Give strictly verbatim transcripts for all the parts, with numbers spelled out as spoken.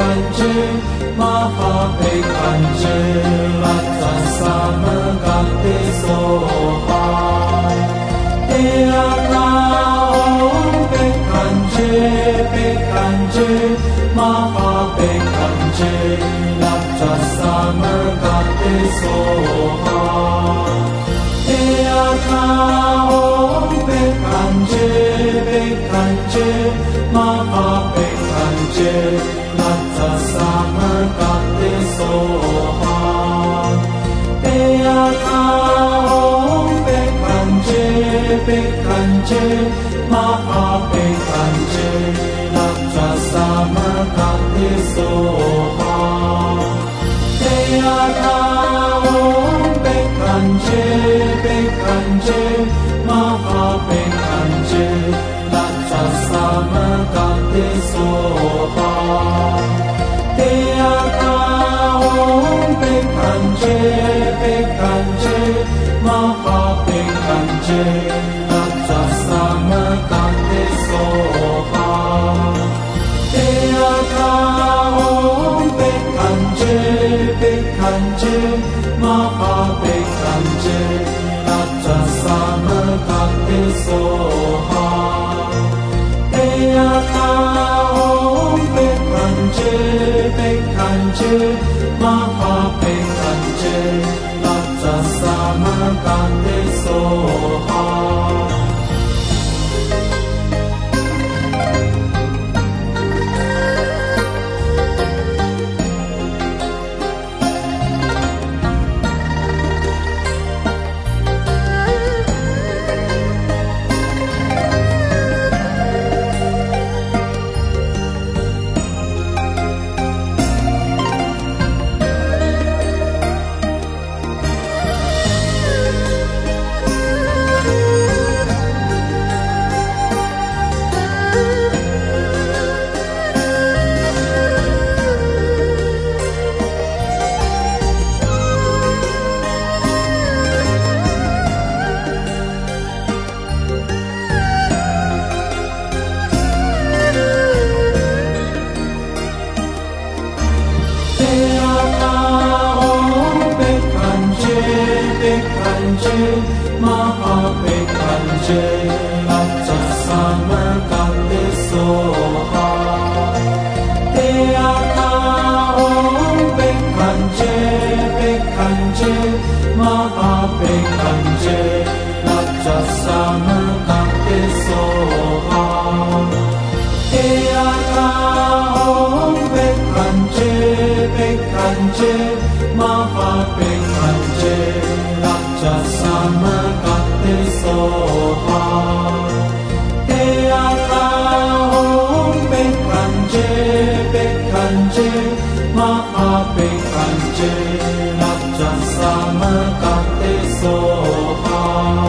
kanche maha kanche latsa sama kate soha te ata om pe kanche pe kanche maha kanche latsa sama kate soha te ata om pe kanche pe kanche maha kanche latsa sama kate soha te ata om pe kanche pe kanche maha kanche latsa sama kate soha te ata om pe kanche pe kanche maha kanche latsa sama kate soha te ata om pe kanche pe kanche maha kanche latsa sama kate soha te ata om pe kanche pe kanche maha kanche latsa sama kate soha te ata om pe kanche pe kanche maha kanche latsa sama kate soha maha kanche latsa sama kate soha te ata om pe kanche pe kanche maha kanche latsa sama kate soha te ata om pe kanche pe kanche maha kanche latsa sama kate soha te ata om pe kanche pe kanche maha kanche latsa sama kate soha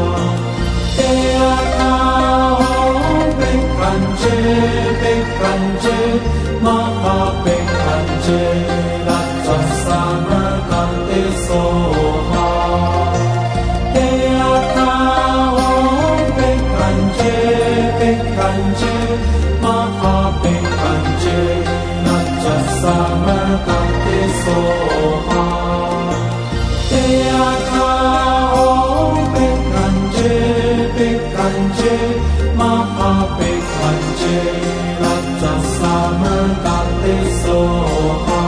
te ata om pe kanche pe kanche maha kanche latsa sama kate soha te ata om pe kanche pe kanche maha kanche latsa sama kate soha te ata om pe kanche pe kanche maha kanche latsa sama kate soha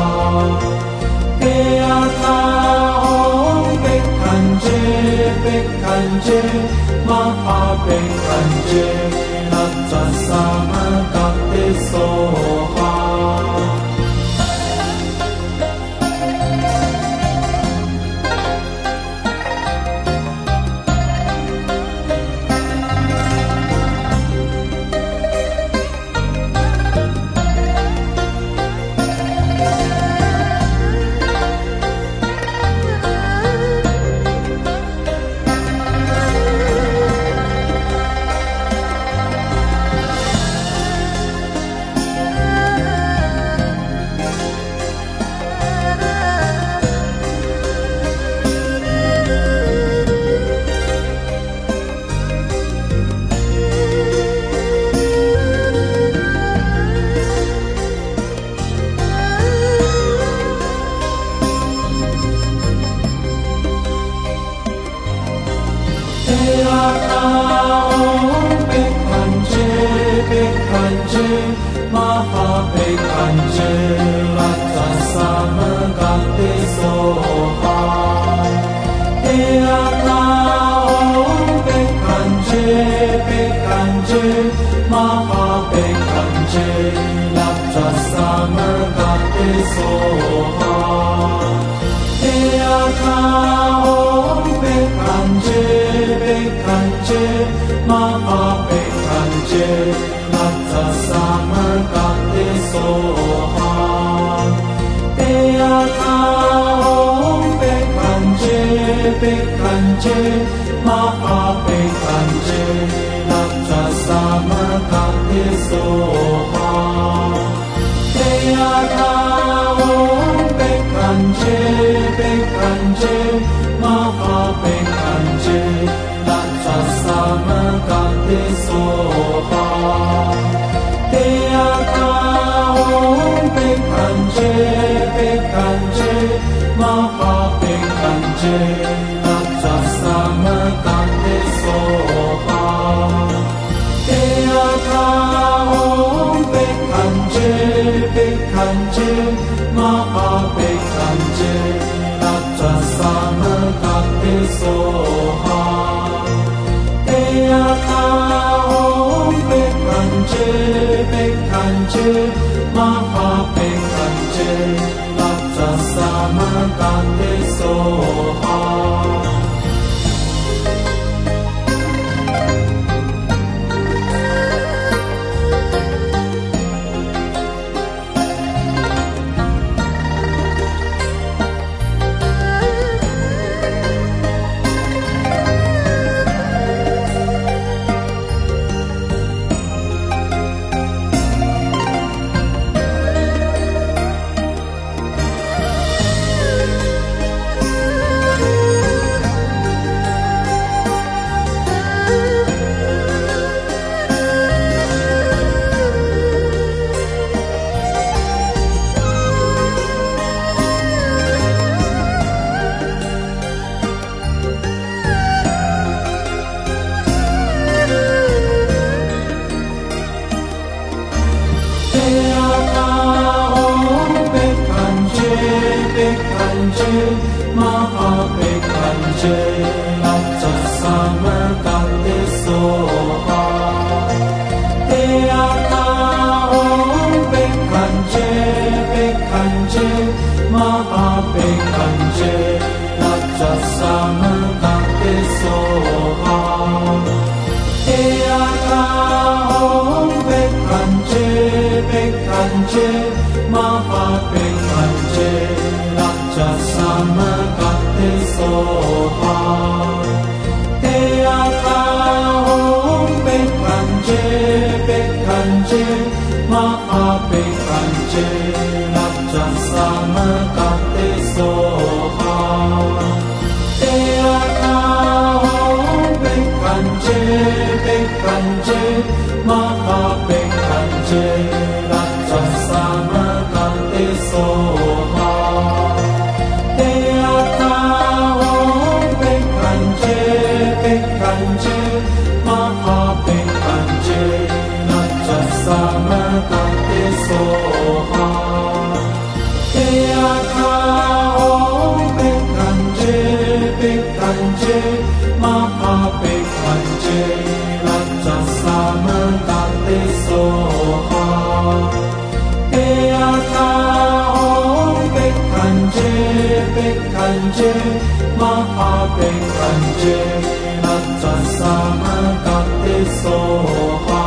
te ata om pe kanche pe kanche maha kanche latsa sama kate soha Mahapekanje Raja Samagate Soha Teata Om Pekanje Pekanje Mahapekanje Raja Samagate Soha Teata Om Pekanje Pekanje Mahapekanje Raja Samagate Soha Teata Om Pekanje Pekanje Mahapekanje Raja Samagate Soha Teata Om Pekanje Pekanje Mahapekanje Raja Samagate Soha Teata Om Pekanje Pekanje Mahapekanje Raja Samagate Soha Teata Om Pekanje Pekanje Mahapekanje Raja Samagate Soha Teata Om Pekanje Pekanje Mahapekanje Raja Samagate Soha Mahapekanje Raja Samagate Soha Teata Om Pekanje Pekanje Mahapekanje Raja Samagate Soha Teata Om Pekanje Pekanje Mahapekanje Raja Samagate Soha Teata Om Pekanje Pekanje Mahapekanje Raja Samagate Soha Teata Om Pekanje Pekanje Mahapekanje Raja Samagate Soha Teata Om Pekanje Pekanje Mahapekanje Raja Samagate Soha Teata Om Pekanje Pekanje Mahapekanje Raja Samagate Soha Teata Om Pekanje Pekanje Mahapekanje Raja Samagate Soha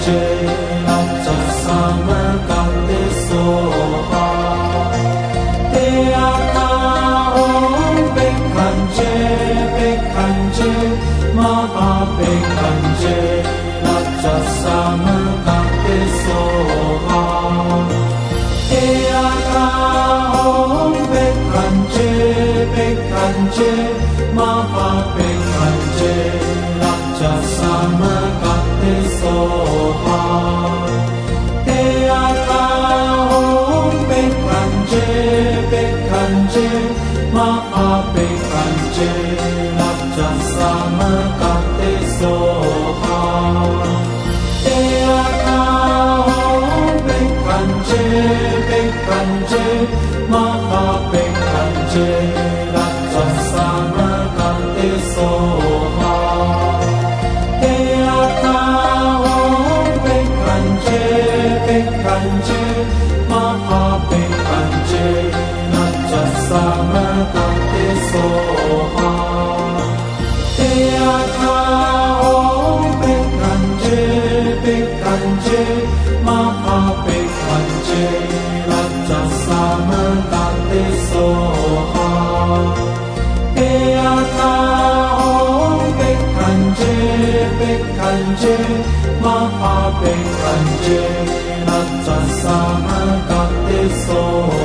Maha Bekanje Natsa Sama Kate Soha